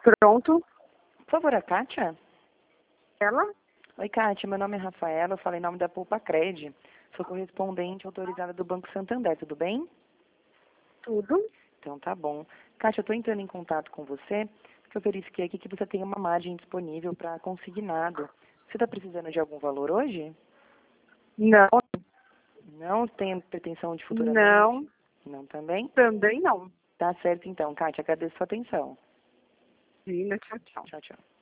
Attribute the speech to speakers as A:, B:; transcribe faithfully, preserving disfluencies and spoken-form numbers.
A: Pronto.
B: Por favor, a Kátia?
A: Ela?
B: Oi, Kátia, meu nome é Rafaela, eu falo em nome da Poupa Cred. Sou correspondente autorizada do Banco Santander, tudo bem?
A: Tudo.
B: Então tá bom. Kátia, eu estou entrando em contato com você, porque eu verifiquei aqui que você tem uma margem disponível para consignado. Você está precisando de algum valor hoje?
A: Não.
B: Não tem pretensão de futuramente?
A: Não.
B: Não também?
A: Também não.
B: Tá certo então, Kátia, agradeço a sua atenção.
A: Gina, tchau, tchau.
B: Tchau, tchau.